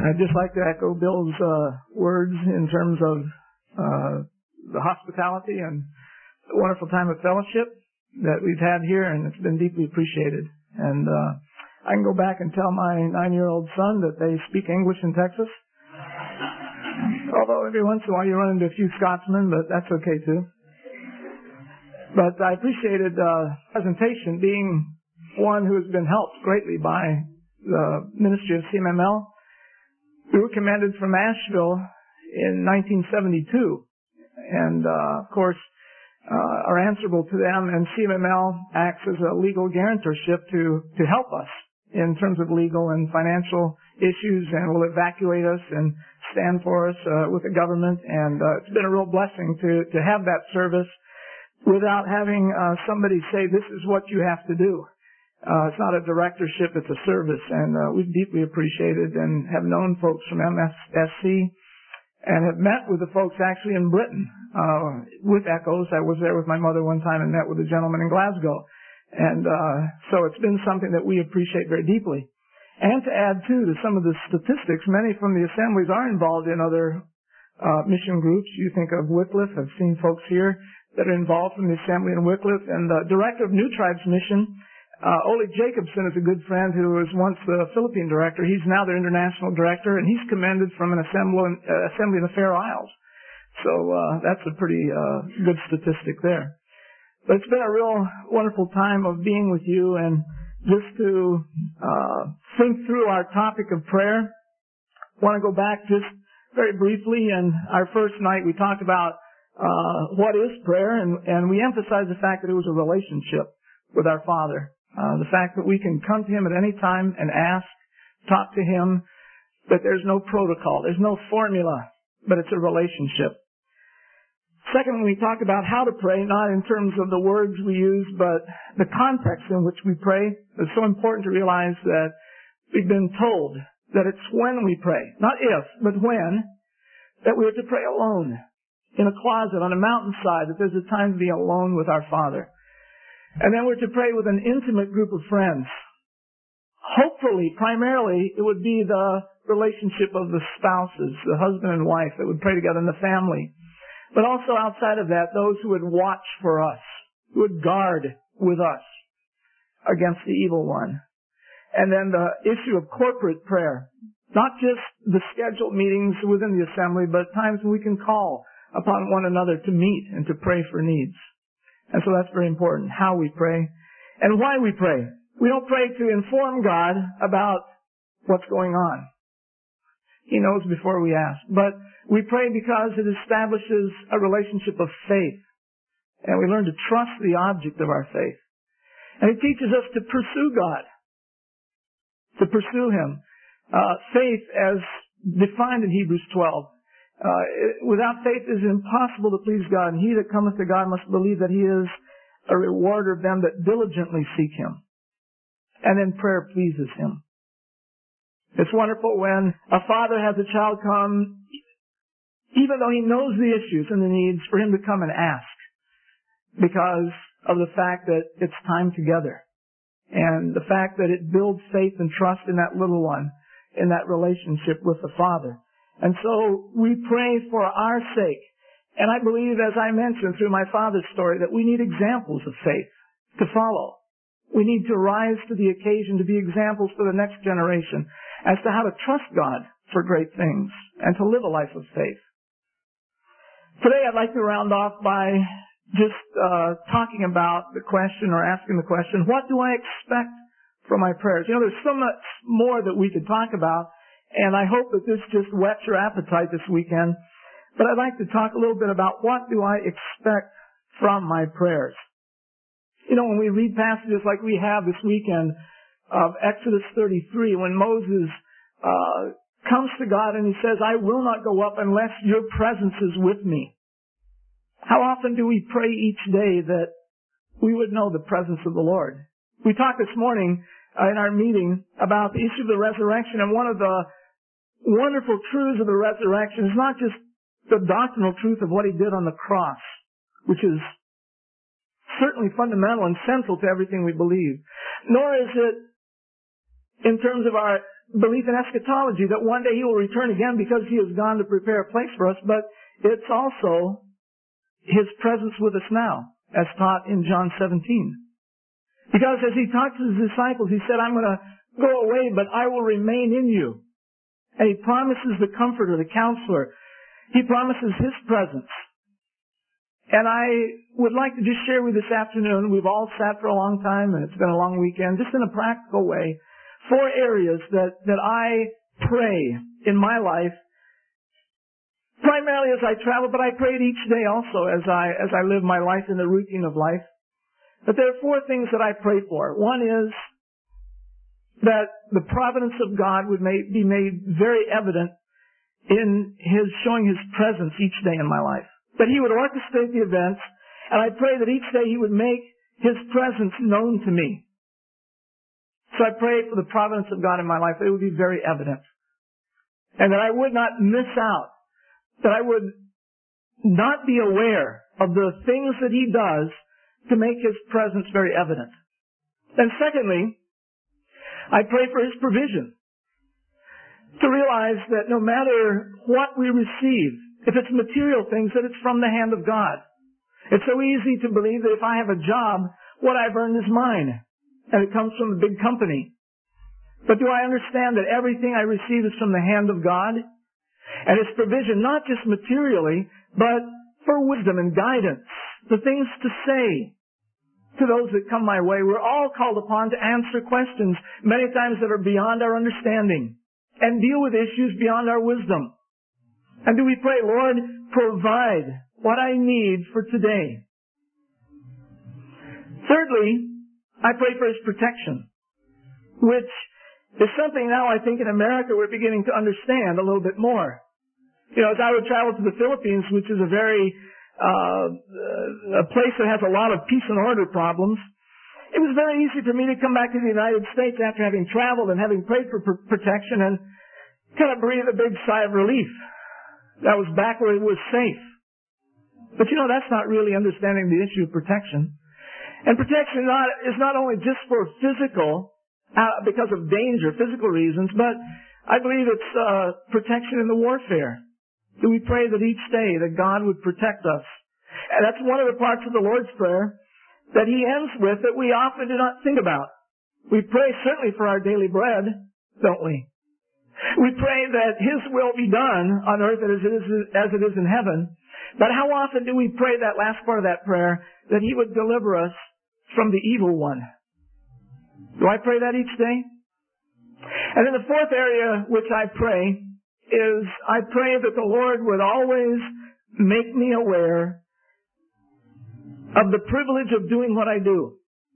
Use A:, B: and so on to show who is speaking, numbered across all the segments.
A: I'd just like to echo Bill's words in terms of the hospitality and the wonderful time of fellowship that we've had here, and it's been deeply appreciated. And I can go back and tell my 9-year-old son that they speak English in Texas. Although every once in a while you run into a few Scotsmen, but that's okay too. But I appreciated the presentation, being one who has been helped greatly by the ministry of CMML. We were commended from Asheville in 1972, and of course are answerable to them, and CMML acts as a legal guarantorship to help us in terms of legal and financial issues, and will evacuate us and stand for us with the government. And it's been a real blessing to have that service without having somebody say, this is what you have to do. It's not a directorship, it's a service, and we've deeply appreciated and have known folks from MSSC and have met with the folks actually in Britain with ECHOS. I was there with my mother one time and met with a gentleman in Glasgow. And so it's been something that we appreciate very deeply. And to add, too, to some of the statistics, many from the assemblies are involved in other mission groups. You think of Wycliffe. I've seen folks here that are involved from the assembly in Wycliffe. And the director of New Tribes Mission, Ole Jacobson, is a good friend who was once the Philippine director. He's now their international director, and he's commended from an assembly in the Faroe Isles. So that's a pretty good statistic there. But it's been a real wonderful time of being with you, and just to think through our topic of prayer. I want to go back just very briefly. And our first night we talked about what is prayer, and we emphasized the fact that it was a relationship with our Father. The fact that we can come to Him at any time and ask, talk to Him, that there's no protocol, there's no formula, but it's a relationship. Second, we talk about how to pray, not in terms of the words we use, but the context in which we pray. It's so important to realize that we've been told that it's when we pray, not if, but when, that we are to pray alone, in a closet, on a mountainside, that there's a time to be alone with our Father. And then we're to pray with an intimate group of friends. Hopefully, primarily, it would be the relationship of the spouses, the husband and wife, that would pray together in the family. But also outside of that, those who would watch for us, who would guard with us against the evil one. And then the issue of corporate prayer, not just the scheduled meetings within the assembly, but times when we can call upon one another to meet and to pray for needs. And so that's very important, how we pray and why we pray. We don't pray to inform God about what's going on. He knows before we ask. But we pray because it establishes a relationship of faith. And we learn to trust the object of our faith. And it teaches us to pursue God. To pursue Him. Faith as defined in Hebrews 12. Without faith it is impossible to please God. And he that cometh to God must believe that He is a rewarder of them that diligently seek Him. And then prayer pleases Him. It's wonderful when a father has a child come, even though he knows the issues and the needs, for him to come and ask, because of the fact that it's time together, and the fact that it builds faith and trust in that little one, in that relationship with the Father. And so we pray for our sake. And I believe, as I mentioned through my father's story, that we need examples of faith to follow. We need to rise to the occasion to be examples for the next generation as to how to trust God for great things and to live a life of faith. Today I'd like to round off by just talking about the question, or asking the question, what do I expect from my prayers? You know, there's so much more that we could talk about, and I hope that this just whets your appetite this weekend. But I'd like to talk a little bit about what do I expect from my prayers. You know, when we read passages like we have this weekend of Exodus 33, when Moses comes to God and he says, I will not go up unless your presence is with me. How often do we pray each day that we would know the presence of the Lord? We talked this morning in our meeting about the issue of the resurrection, and one of the wonderful truths of the resurrection is not just the doctrinal truth of what He did on the cross, which is certainly fundamental and central to everything we believe, nor is it in terms of our belief in eschatology, that one day He will return again because He has gone to prepare a place for us, but it's also His presence with us now, as taught in John 17. Because as He talked to His disciples, He said, I'm going to go away, but I will remain in you. And He promises the Comforter, the Counselor. He promises His presence. And I would like to just share with you this afternoon, we've all sat for a long time and it's been a long weekend, just in a practical way, 4 areas that I pray in my life, primarily as I travel, but I pray it each day also as I live my life in the routine of life. But there are 4 things that I pray for. One is that the providence of God would be made very evident in His showing His presence each day in my life. That He would orchestrate the events, and I pray that each day He would make His presence known to me. So I pray for the providence of God in my life, that it would be very evident. And that I would not miss out. That I would not be aware of the things that He does to make His presence very evident. And secondly, I pray for His provision. To realize that no matter what we receive, if it's material things, that it's from the hand of God. It's so easy to believe that if I have a job, what I've earned is mine. And it comes from a big company. But do I understand that everything I receive is from the hand of God? And His provision, not just materially, but for wisdom and guidance. The things to say to those that come my way. We're all called upon to answer questions, many times that are beyond our understanding. And deal with issues beyond our wisdom. And do we pray, Lord, provide what I need for today? Thirdly, I pray for His protection, which is something now I think in America we're beginning to understand a little bit more. You know, as I would travel to the Philippines, which is a place that has a lot of peace and order problems, it was very easy for me to come back to the United States after having traveled and having prayed for protection and kind of breathe a big sigh of relief. That was back where it was safe. But you know, that's not really understanding the issue of protection. And protection is not only just for physical, because of danger, physical reasons, but I believe it's protection in the warfare. Do we pray that each day that God would protect us? And that's one of the parts of the Lord's Prayer that He ends with that we often do not think about. We pray certainly for our daily bread, don't we? We pray that His will be done on earth as it is in heaven. But how often do we pray that last part of that prayer, that He would deliver us from the evil one? Do I pray that each day? And then the 4th area which I pray is I pray that the Lord would always make me aware of the privilege of doing what I do.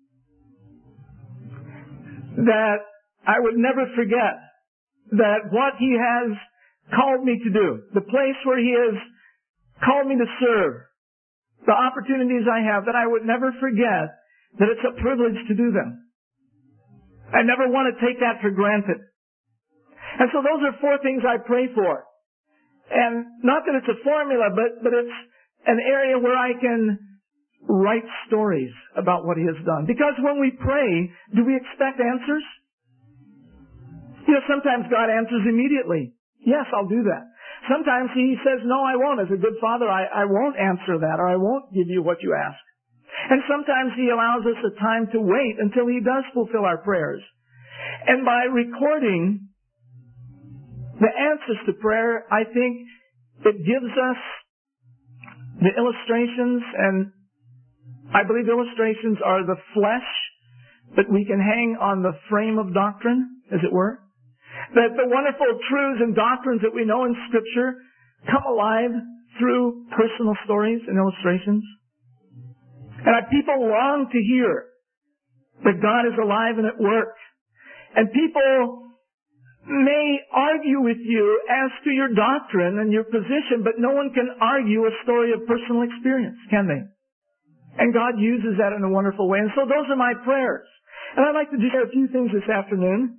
A: That I would never forget that what He has called me to do, the place where He has called me to serve, the opportunities I have, that I would never forget that it's a privilege to do them. I never want to take that for granted. And so those are 4 things I pray for. And not that it's a formula, but it's an area where I can write stories about what He has done. Because when we pray, do we expect answers? You know, sometimes God answers immediately. Yes, I'll do that. Sometimes He says, no, I won't. As a good father, I won't answer that, or I won't give you what you ask. And sometimes He allows us a time to wait until He does fulfill our prayers. And by recording the answers to prayer, I think it gives us the illustrations, and I believe illustrations are the flesh that we can hang on the frame of doctrine, as it were. That the wonderful truths and doctrines that we know in Scripture come alive through personal stories and illustrations. And people long to hear that God is alive and at work. And people may argue with you as to your doctrine and your position, but no one can argue a story of personal experience, can they? And God uses that in a wonderful way. And so those are my prayers. And I'd like to just share a few things this afternoon.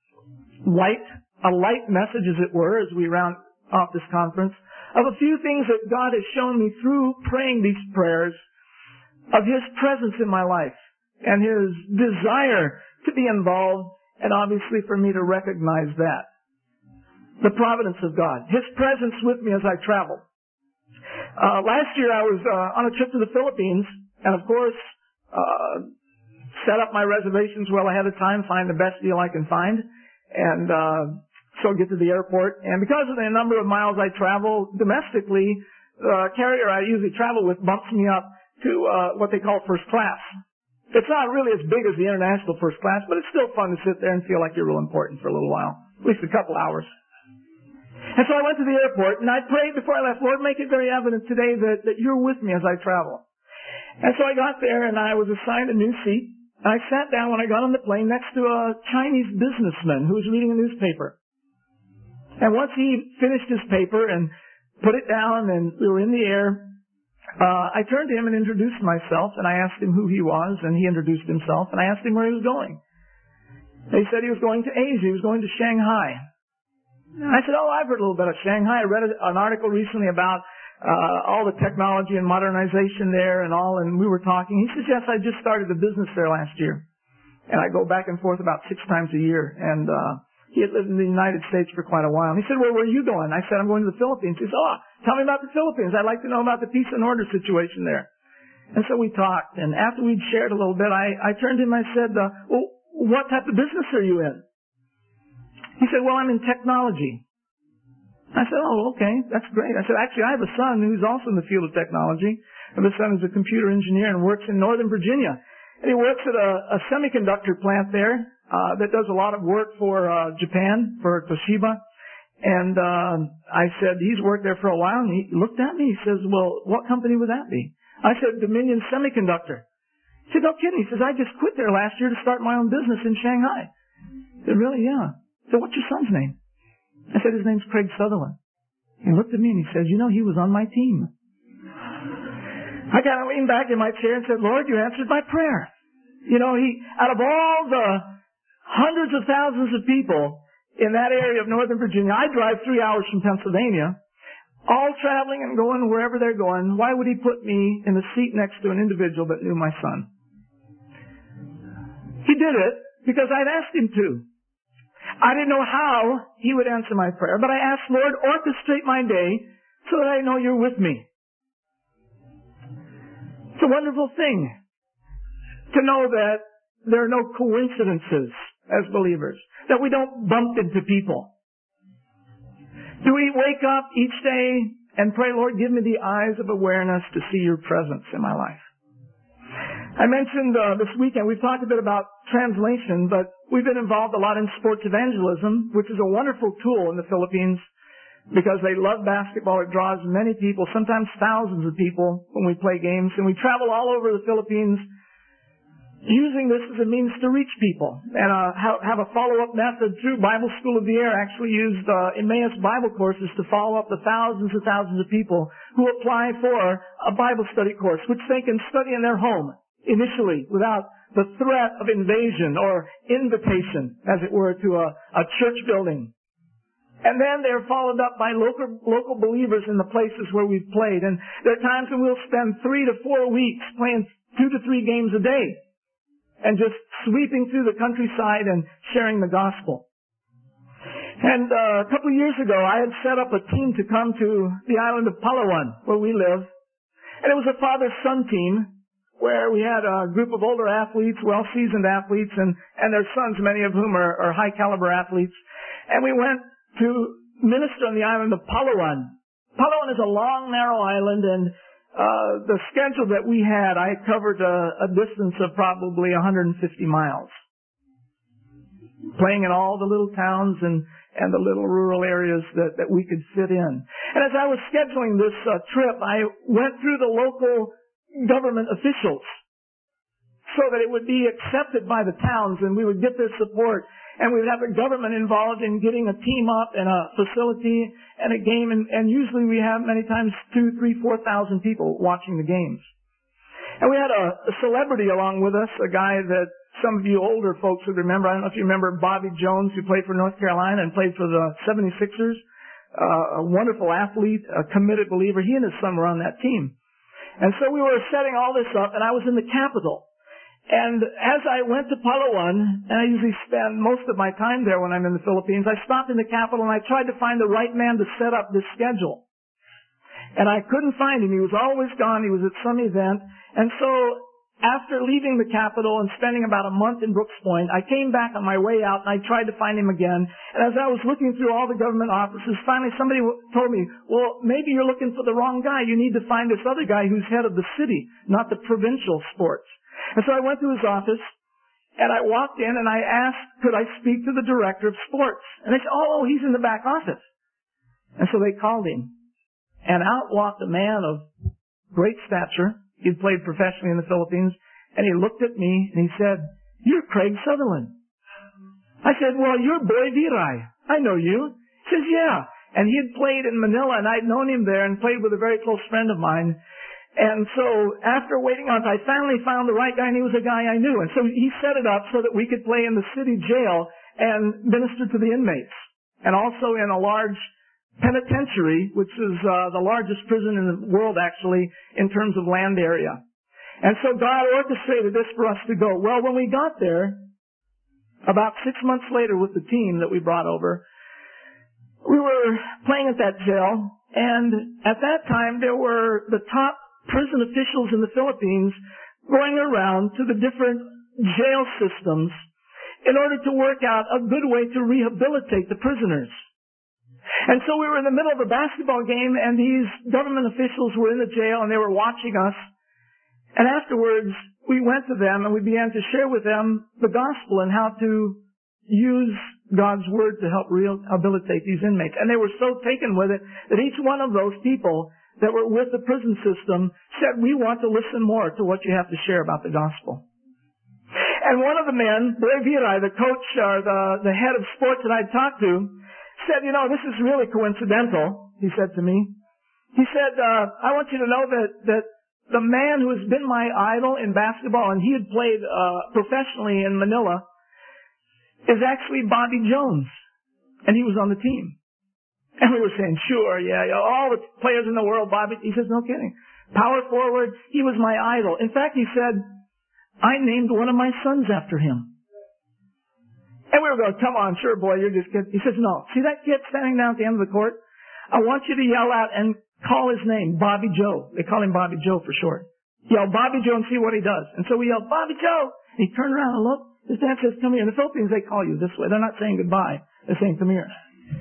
A: A light message, as it were, as we round off this conference, of a few things that God has shown me through praying these prayers, of His presence in my life, and His desire to be involved and obviously for me to recognize that. The providence of God. His presence with me as I traveled. Last year I was on a trip to the Philippines, and of course, set up my reservations well ahead of time, find the best deal I can find, and so get to the airport. And because of the number of miles I travel domestically, the carrier I usually travel with bumps me up to what they call first class. It's not really as big as the international first class, but it's still fun to sit there and feel like you're real important for a little while, at least a couple hours. And so I went to the airport, and I prayed before I left, Lord, make it very evident today that you're with me as I travel. And so I got there, and I was assigned a new seat. I sat down when I got on the plane next to a Chinese businessman who was reading a newspaper. And once he finished his paper and put it down and we were in the air, I turned to him and introduced myself, and I asked him who he was, and he introduced himself, and I asked him where he was going. He said he was going to Asia. He was going to Shanghai. And I said, I've heard a little bit of Shanghai. I read an article recently about all the technology and modernization there and all, and we were talking. He says, yes, I just started a business there last year. And I go back and forth about 6 times a year. And he had lived in the United States for quite a while. And he said, well, where are you going? I said, I'm going to the Philippines. He said, tell me about the Philippines. I'd like to know about the peace and order situation there. And so we talked. And after we'd shared a little bit, I turned to him and I said, well, what type of business are you in? He said, well, I'm in technology. I said, okay, that's great. I said, actually, I have a son who's also in the field of technology. And my son is a computer engineer and works in Northern Virginia. And he works at a semiconductor plant there that does a lot of work for Japan, for Toshiba. And I said, he's worked there for a while. And he looked at me. He says, well, what company would that be? I said, Dominion Semiconductor. He said, no kidding. He says, I just quit there last year to start my own business in Shanghai. I said, really? Yeah. So what's your son's name? I said, his name's Craig Sutherland. He looked at me and he says, he was on my team. I kind of leaned back in my chair and said, Lord, you answered my prayer. Out of all the hundreds of thousands of people in that area of Northern Virginia, I drive 3 hours from Pennsylvania, all traveling and going wherever they're going. Why would he put me in the seat next to an individual that knew my son? He did it because I'd asked him to. I didn't know how he would answer my prayer, but I asked, Lord, orchestrate my day so that I know you're with me. It's a wonderful thing to know that there are no coincidences as believers, that we don't bump into people. Do we wake up each day and pray, Lord, give me the eyes of awareness to see your presence in my life? I mentioned this weekend, we've talked a bit about translation, but we've been involved a lot in sports evangelism, which is a wonderful tool in the Philippines because they love basketball. It draws many people, sometimes thousands of people when we play games. And we travel all over the Philippines using this as a means to reach people. And have a follow-up method through Bible School of the Air. Actually used Emmaus Bible courses to follow up the thousands and thousands of people who apply for a Bible study course, which they can study in their home initially without the threat of invasion or invitation, as it were, to a church building. And then they're followed up by local believers in the places where we've played. And there are times when we'll spend 3 to 4 weeks playing 2 to 3 games a day and just sweeping through the countryside and sharing the gospel. And a couple of years ago, I had set up a team to come to the island of Palawan, where we live. And it was a father-son team where we had a group of older athletes, well-seasoned athletes, and their sons, many of whom are high-caliber athletes. And we went to minister on the island of Palawan. Palawan is a long, narrow island, and the schedule that we had, I covered a distance of probably 150 miles, playing in all the little towns and the little rural areas that we could fit in. And as I was scheduling this trip, I went through the local government officials so that it would be accepted by the towns and we would get their support and we would have the government involved in getting a team up and a facility and a game, and usually we have many times 2,000, 3,000, 4,000 people watching the games. And we had a celebrity along with us, a guy that some of you older folks would remember. I don't know if you remember Bobby Jones, who played for North Carolina and played for the 76ers, a wonderful athlete, a committed believer. He and his son were on that team. And so we were setting all this up, and I was in the Capitol. And as I went to Palawan, and I usually spend most of my time there when I'm in the Philippines, I stopped in the capital and I tried to find the right man to set up this schedule. And I couldn't find him. He was always gone. He was at some event. And so after leaving the capital and spending about a month in Brooks Point, I came back on my way out and I tried to find him again. And as I was looking through all the government offices, finally somebody told me, well, maybe you're looking for the wrong guy. You need to find this other guy who's head of the city, not the provincial sports. And so I went to his office and I walked in and I asked, could I speak to the director of sports? And they said, oh, he's in the back office. And so they called him. And out walked a man of great stature. He'd played professionally in the Philippines. And he looked at me and he said, you're Craig Sutherland. I said, well, you're Boy Viray. I know you. He says, yeah. And he had played in Manila and I'd known him there and played with a very close friend of mine. And so after waiting on, I finally found the right guy and he was a guy I knew. And so he set it up so that we could play in the city jail and minister to the inmates. And also in a large penitentiary, which is the largest prison in the world, actually, in terms of land area. And so God orchestrated this for us to go. Well, when we got there, about 6 months later with the team that we brought over, we were playing at that jail, and at that time there were the top prison officials in the Philippines going around to the different jail systems in order to work out a good way to rehabilitate the prisoners. And so we were in the middle of a basketball game and these government officials were in the jail and they were watching us. And afterwards, we went to them and we began to share with them the gospel and how to use God's word to help rehabilitate these inmates. And they were so taken with it that each one of those people that were with the prison system said, we want to listen more to what you have to share about the gospel. And one of the men, Boy Viray, the coach or the head of sports that I'd talked to, said, you know, this is really coincidental, he said to me. He said, I want you to know that the man who has been my idol in basketball, and he had played professionally in Manila, is actually Bobby Jones. And he was on the team. And we were saying, sure, yeah, all the players in the world, Bobby. He says, no kidding. Power forward, he was my idol. In fact, he said, I named one of my sons after him. And we were going, come on, sure, boy, you're just kidding. He says, no. See that kid standing down at the end of the court? I want you to yell out and call his name, Bobby Joe. They call him Bobby Joe for short. Yell Bobby Joe and see what he does. And so we yelled, Bobby Joe. And he turned around and looked. His dad says, come here. In the Philippines, they call you this way. They're not saying goodbye. They're saying, come here.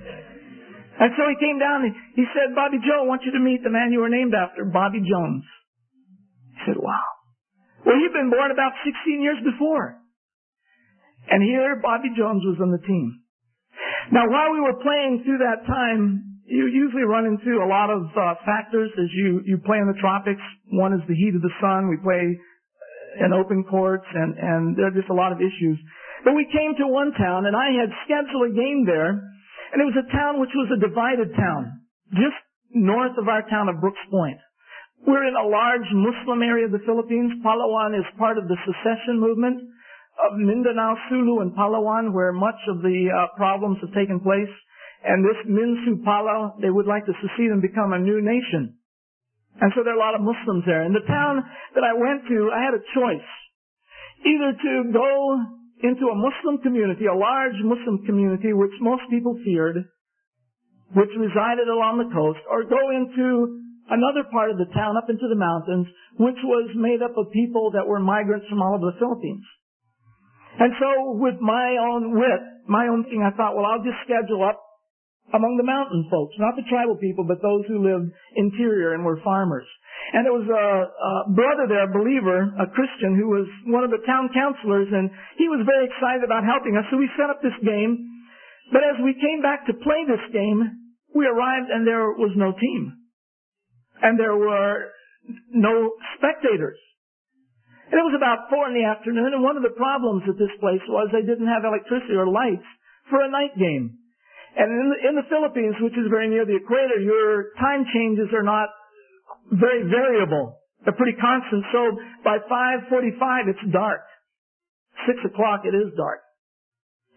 A: And so he came down and he said, Bobby Joe, I want you to meet the man you were named after, Bobby Jones. He said, wow. Well, he'd been born about 16 years before. And here, Bobby Jones was on the team. Now, while we were playing through that time, you usually run into a lot of factors as you play in the tropics. One is the heat of the sun. We play in open courts, and there are just a lot of issues. But we came to one town, and I had scheduled a game there, and it was a town which was a divided town, just north of our town of Brooks Point. We're in a large Muslim area of the Philippines. Palawan is part of the secession movement of Mindanao, Sulu, and Palawan, where much of the problems have taken place. And this Minsu Palaw, they would like to secede and become a new nation. And so there are a lot of Muslims there. In the town that I went to, I had a choice. Either to go into a Muslim community, a large Muslim community, which most people feared, which resided along the coast, or go into another part of the town, up into the mountains, which was made up of people that were migrants from all over the Philippines. And so with my own thing, I thought, well, I'll just schedule up among the mountain folks, not the tribal people, but those who lived interior and were farmers. And there was a brother there, a believer, a Christian, who was one of the town councilors, and he was very excited about helping us. So we set up this game. But as we came back to play this game, we arrived and there was no team. And there were no spectators. And it was about 4 p.m, and one of the problems at this place was they didn't have electricity or lights for a night game. And in the Philippines, which is very near the equator, your time changes are not very variable. They're pretty constant. So by 5:45, it's dark. 6 o'clock, it is dark.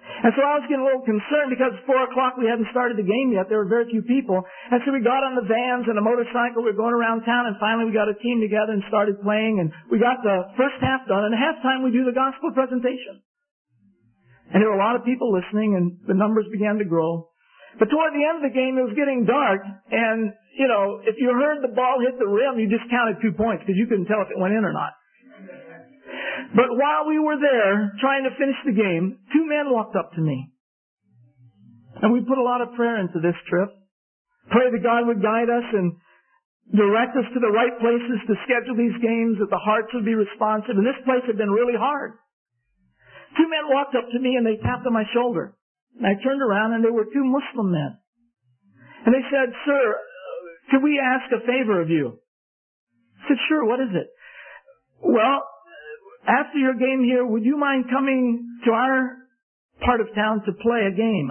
A: And so I was getting a little concerned because 4 o'clock we hadn't started the game yet. There were very few people. And so we got on the vans and a motorcycle. We were going around town, and finally we got a team together and started playing. And we got the first half done. And at halftime we do the gospel presentation. And there were a lot of people listening, and the numbers began to grow. But toward the end of the game, it was getting dark. And, you know, if you heard the ball hit the rim, you just counted 2 points because you couldn't tell if it went in or not. But while we were there trying to finish the game, 2 men walked up to me. And we put a lot of prayer into this trip. Pray that God would guide us and direct us to the right places to schedule these games, that the hearts would be responsive. And this place had been really hard. 2 men walked up to me and they tapped on my shoulder. And I turned around and they were 2 Muslim men. And they said, "Sir, could we ask a favor of you?" I said, "Sure, what is it?" "Well, after your game here, would you mind coming to our part of town to play a game?"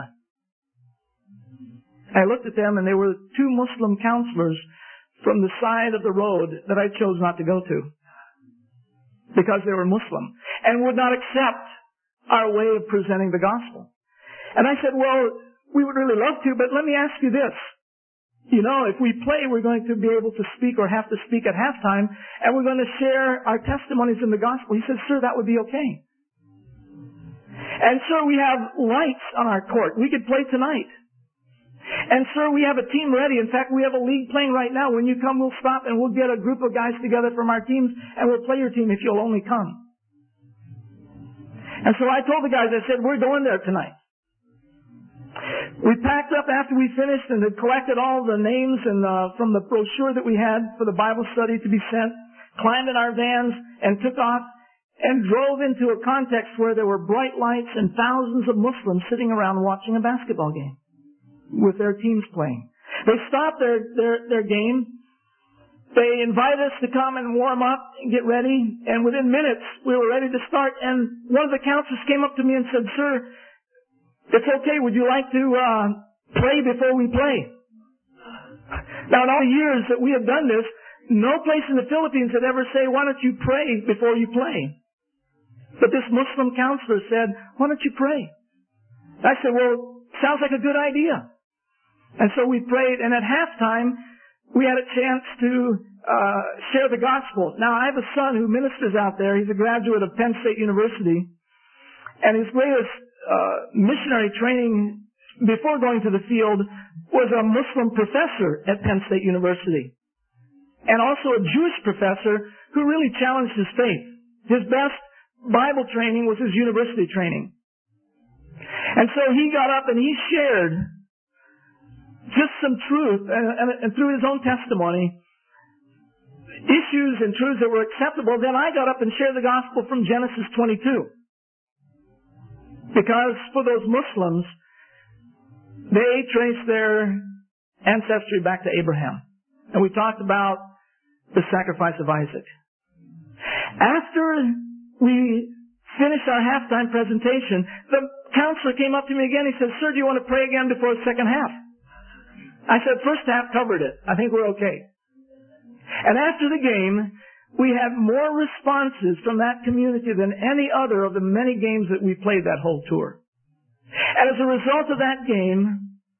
A: I looked at them, and they were 2 Muslim counselors from the side of the road that I chose not to go to because they were Muslim and would not accept our way of presenting the gospel. And I said, "Well, we would really love to, but let me ask you this. You know, if we play, we're going to be able to speak or have to speak at halftime, and we're going to share our testimonies in the gospel." He said, "Sir, that would be okay." And sir, we have lights on our court. We could play tonight. And sir, we have a team ready. In fact, we have a league playing right now. When you come, we'll stop and we'll get a group of guys together from our teams, and we'll play your team if you'll only come. And so I told the guys, I said, "We're going there tonight." We packed up after we finished and had collected all the names and from the brochure that we had for the Bible study to be sent, climbed in our vans and took off and drove into a context where there were bright lights and thousands of Muslims sitting around watching a basketball game with their teams playing. They stopped their game. They invited us to come and warm up and get ready, and within minutes we were ready to start, and one of the counselors came up to me and said, "Sir, it's okay. Would you like to pray before we play?" Now, in all the years that we have done this, no place in the Philippines had ever said, "Why don't you pray before you play?" But this Muslim counselor said, "Why don't you pray?" I said, "Well, sounds like a good idea." And so we prayed, and at halftime, we had a chance to share the gospel. Now, I have a son who ministers out there. He's a graduate of Penn State University, and his greatest missionary training before going to the field was a Muslim professor at Penn State University, and also a Jewish professor who really challenged his faith. His best Bible training was his university training. And so he got up and he shared just some truth, and through his own testimony, issues and truths that were acceptable. Then I got up and shared the gospel from Genesis 22. Because for those Muslims, they trace their ancestry back to Abraham. And we talked about the sacrifice of Isaac. After we finished our halftime presentation, the counselor came up to me again. He said, "Sir, do you want to pray again before the second half?" I said, "First half covered it. I think we're okay." And after the game, we had more responses from that community than any other of the many games that we played that whole tour. And as a result of that game,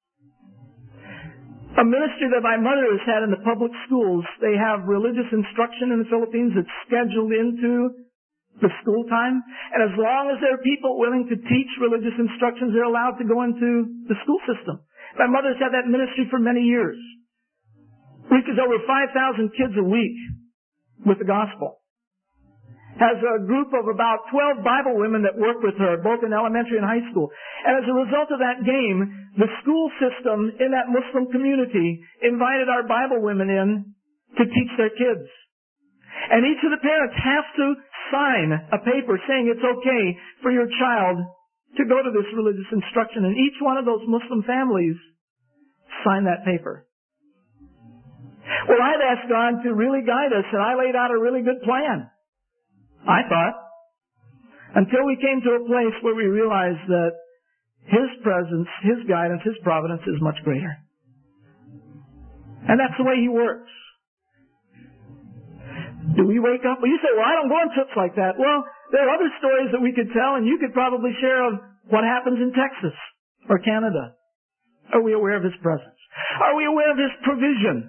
A: a ministry that my mother has had in the public schools, they have religious instruction in the Philippines that's scheduled into the school time. And as long as there are people willing to teach religious instructions, they're allowed to go into the school system. My mother's had that ministry for many years. Reaches over 5,000 kids a week with the gospel. Has a group of about 12 Bible women that work with her, both in elementary and high school. And as a result of that game, the school system in that Muslim community invited our Bible women in to teach their kids. And each of the parents have to sign a paper saying it's okay for your child to go to this religious instruction. And each one of those Muslim families signed that paper. Well, I'd asked God to really guide us, and I laid out a really good plan, I thought, until we came to a place where we realized that His presence, His guidance, His providence is much greater. And that's the way He works. Do we wake up? Well, you say, "Well, I don't go on trips like that." Well, there are other stories that we could tell, and you could probably share of what happens in Texas or Canada? Are we aware of His presence? Are we aware of His provision?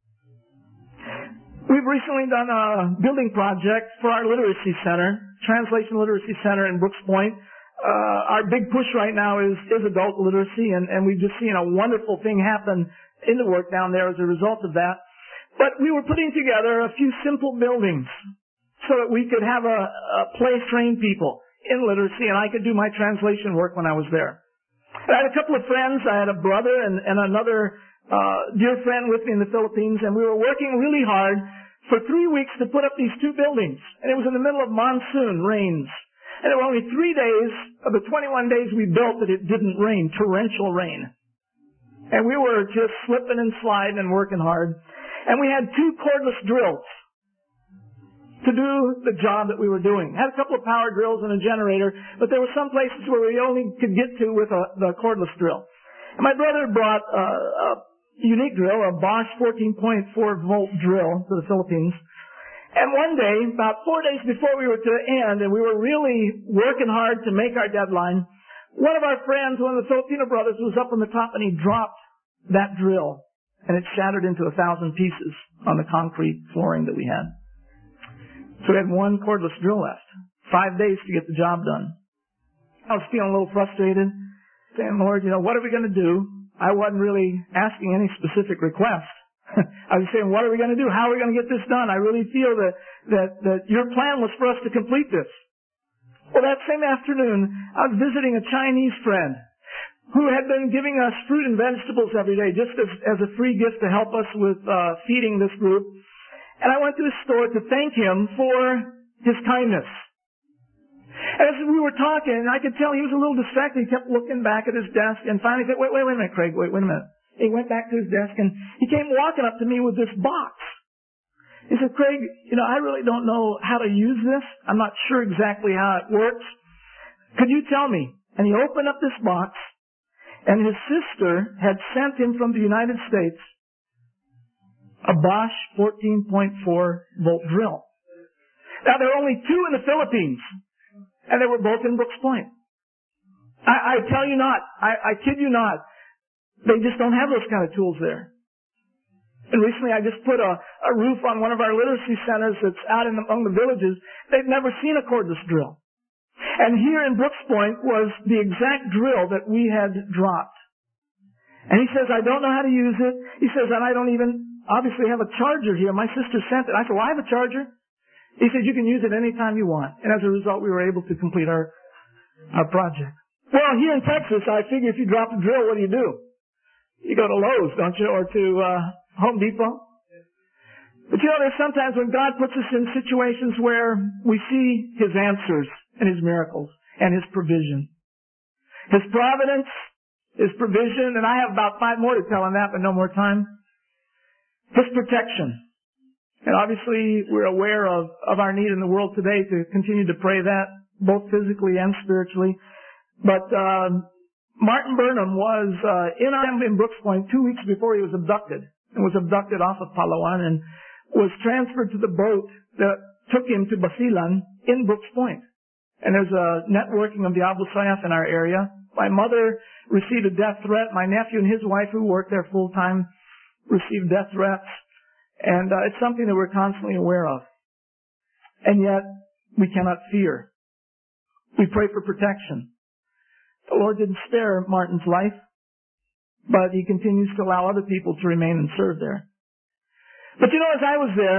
A: We've recently done a building project for our literacy center, Translation Literacy Center in Brooks Point. Our big push right now is adult literacy, and we've just seen a wonderful thing happen in the work down there as a result of that. But we were putting together a few simple buildings so that we could have a place train people in literacy, and I could do my translation work when I was there. I had a couple of friends. I had a brother and another dear friend with me in the Philippines, and we were working really hard for 3 weeks to put up these two buildings. And it was in the middle of monsoon rains. And there were only 3 days of the 21 days we built that it didn't rain, torrential rain. And we were just slipping and sliding and working hard. And we had 2 cordless drills to do the job that we were doing. Had a couple of power drills and a generator, but there were some places where we only could get to with the cordless drill. And my brother brought a unique drill, a Bosch 14.4 volt drill to the Philippines. And one day, about 4 days before we were to end, and we were really working hard to make our deadline, one of our friends, one of the Filipino brothers, was up on the top and he dropped that drill. And it shattered into 1,000 pieces on the concrete flooring that we had. So we had 1 cordless drill left. 5 days to get the job done. I was feeling a little frustrated, saying, Lord, what are we going to do? I wasn't really asking any specific request. I was saying, what are we going to do? How are we going to get this done? I really feel that your plan was for us to complete this. Well, that same afternoon, I was visiting a Chinese friend who had been giving us fruit and vegetables every day just as a free gift to help us with feeding this group. And I went to his store to thank him for his kindness. And as we were talking, I could tell he was a little distracted. He kept looking back at his desk and finally said, wait a minute, Craig, wait a minute. He went back to his desk and he came walking up to me with this box. He said, Craig, I really don't know how to use this. I'm not sure exactly how it works. Could you tell me? And he opened up this box, and his sister had sent him from the United States a Bosch 14.4 volt drill. Now, there are only 2 in the Philippines, and they were both in Brooks Point. I tell you not, I kid you not, they just don't have those kind of tools there. And recently I just put a roof on one of our literacy centers that's out among the villages. They've never seen a cordless drill. And here in Brooks Point was the exact drill that we had dropped. And he says, I don't know how to use it. He says, and I don't even obviously have a charger here. My sister sent it. I said, well, I have a charger. He said, you can use it anytime you want. And as a result, we were able to complete our project. Well, here in Texas, I figure if you drop a drill, what do? You go to Lowe's, don't you? Or to Home Depot. But there's sometimes when God puts us in situations where we see His answers and His miracles and His provision. His providence, His provision, and I have about 5 more to tell on that, but no more time. His protection. And obviously, we're aware of our need in the world today to continue to pray that, both physically and spiritually. But Martin Burnham was in Brooks Point 2 weeks before he was abducted, and was abducted off of Palawan and was transferred to the boat that took him to Basilan in Brooks Point. And there's a networking of the Abu Sayyaf in our area. My mother received a death threat. My nephew and his wife, who worked there full time, received death threats. And it's something that we're constantly aware of. And yet, we cannot fear. We pray for protection. The Lord didn't spare Martin's life, but He continues to allow other people to remain and serve there. But as I was there,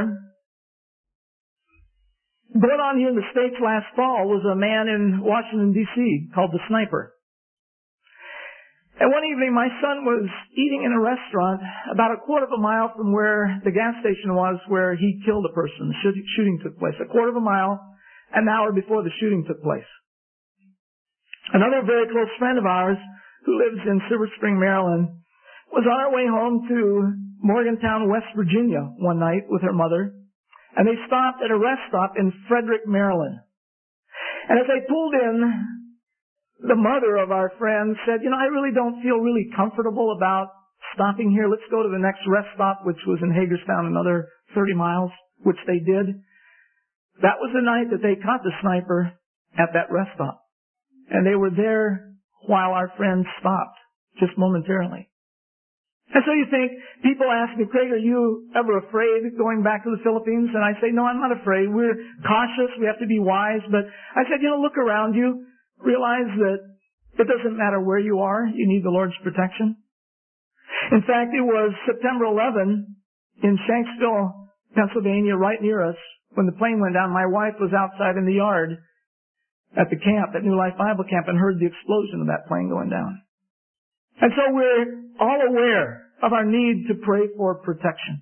A: going on here in the States last fall was a man in Washington, D.C. called the Sniper. And one evening, my son was eating in a restaurant about a quarter of a mile from where the gas station was where he killed a person. The shooting took place. A quarter of a mile, an hour before the shooting took place. Another very close friend of ours who lives in Silver Spring, Maryland, was on her way home to Morgantown, West Virginia one night with her mother, and they stopped at a rest stop in Frederick, Maryland. And as they pulled in, the mother of our friend said, I really don't feel really comfortable about stopping here. Let's go to the next rest stop, which was in Hagerstown, another 30 miles, which they did. That was the night that they caught the Sniper at that rest stop. And they were there while our friends stopped, just momentarily. And so you think, people ask me, Craig, are you ever afraid going back to the Philippines? And I say, no, I'm not afraid. We're cautious. We have to be wise. But I said, look around you. Realize that it doesn't matter where you are. You need the Lord's protection. In fact, it was September 11 in Shanksville, Pennsylvania, right near us, when the plane went down. My wife was outside in the yard at the camp, at New Life Bible Camp, and heard the explosion of that plane going down. And so we're all aware of our need to pray for protection.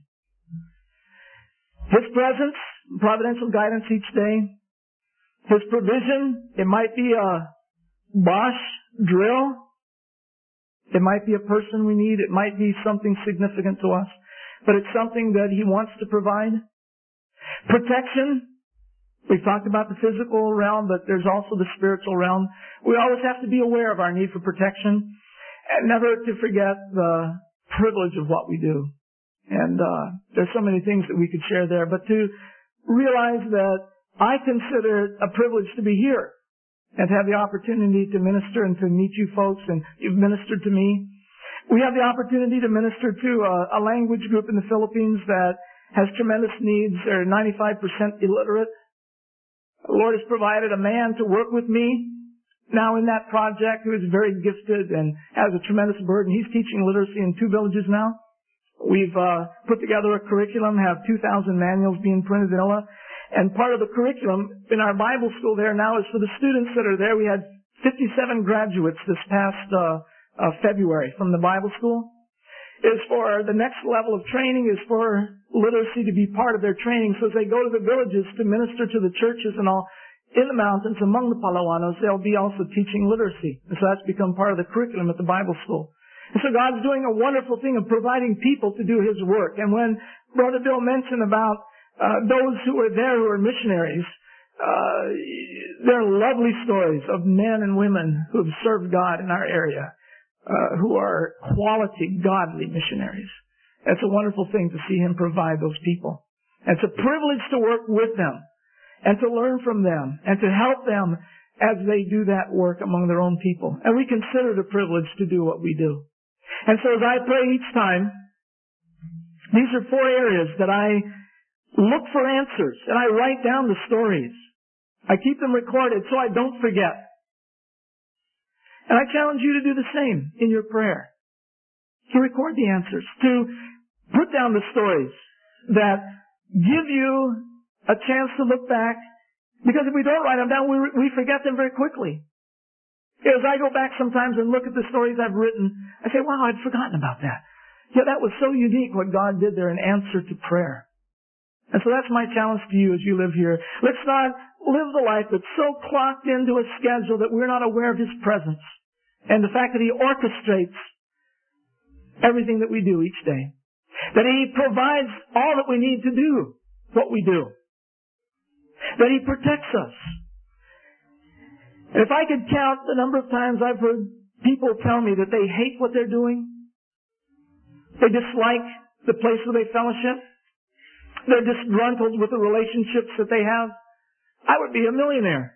A: His presence, providential guidance each day. His provision, it might be a Bosch drill. It might be a person we need. It might be something significant to us. But it's something that He wants to provide. Protection. We've talked about the physical realm, but there's also the spiritual realm. We always have to be aware of our need for protection and never to forget the privilege of what we do. And there's so many things that we could share there, but to realize that I consider it a privilege to be here and to have the opportunity to minister and to meet you folks, and you've ministered to me. We have the opportunity to minister to a language group in the Philippines that has tremendous needs. They're 95% illiterate. The Lord has provided a man to work with me now in that project who is very gifted and has a tremendous burden. He's teaching literacy in 2 villages now. We've put together a curriculum, have 2,000 manuals being printed in Manila. And part of the curriculum in our Bible school there now is for the students that are there. We had 57 graduates this past February from the Bible school. Is for the next level of training is for literacy to be part of their training. So as they go to the villages to minister to the churches and all in the mountains among the Palawanos, they'll be also teaching literacy. And so that's become part of the curriculum at the Bible school. And so God's doing a wonderful thing of providing people to do His work. And when Brother Bill mentioned about those who were there who are missionaries, there are lovely stories of men and women who have served God in our area, who are quality, godly missionaries. It's a wonderful thing to see Him provide those people. And it's a privilege to work with them and to learn from them and to help them as they do that work among their own people. And we consider it a privilege to do what we do. And so as I pray each time, these are 4 areas that I look for answers, and I write down the stories. I keep them recorded so I don't forget. And I challenge you to do the same in your prayer. To record the answers. To put down the stories that give you a chance to look back. Because if we don't write them down, we forget them very quickly. As I go back sometimes and look at the stories I've written, I say, wow, I'd forgotten about that. Yeah, that was so unique what God did there in answer to prayer. And so that's my challenge to you as you live here. Let's not live the life that's so clocked into a schedule that we're not aware of His presence and the fact that He orchestrates everything that we do each day. That He provides all that we need to do what we do. That He protects us. And if I could count the number of times I've heard people tell me that they hate what they're doing, they dislike the place where they fellowship, they're disgruntled with the relationships that they have, I would be a millionaire.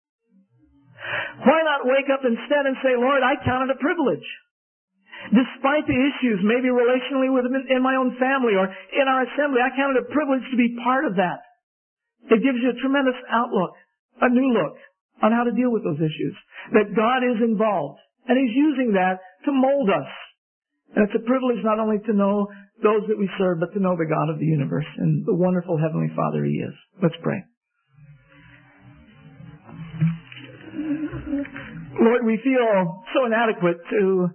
A: Why not wake up instead and say, Lord, I count it a privilege. Despite the issues, maybe relationally in my own family or in our assembly, I count it a privilege to be part of that. It gives you a tremendous outlook, a new look on how to deal with those issues. That God is involved, and He's using that to mold us. And it's a privilege not only to know those that we serve, but to know the God of the universe and the wonderful Heavenly Father He is. Let's pray. Lord, we feel so inadequate to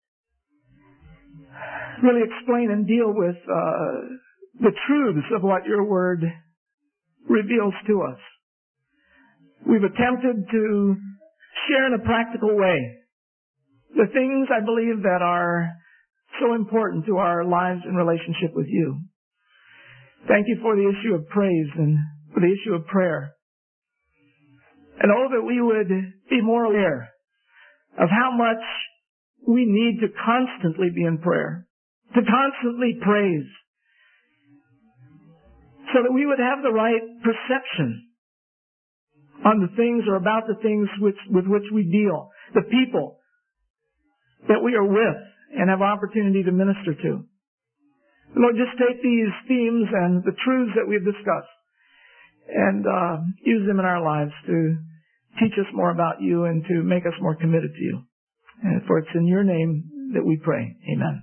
A: really explain and deal with the truths of what Your Word reveals to us. We've attempted to share in a practical way the things I believe that are so important to our lives and relationship with You. Thank You for the issue of praise and for the issue of prayer. And oh, that we would be more aware of how much we need to constantly be in prayer, to constantly praise, so that we would have the right perception on the things or about the things with which we deal, the people that we are with and have opportunity to minister to. Lord, just take these themes and the truths that we've discussed and use them in our lives to teach us more about you and to make us more committed to you. And for it's in your name that we pray. Amen.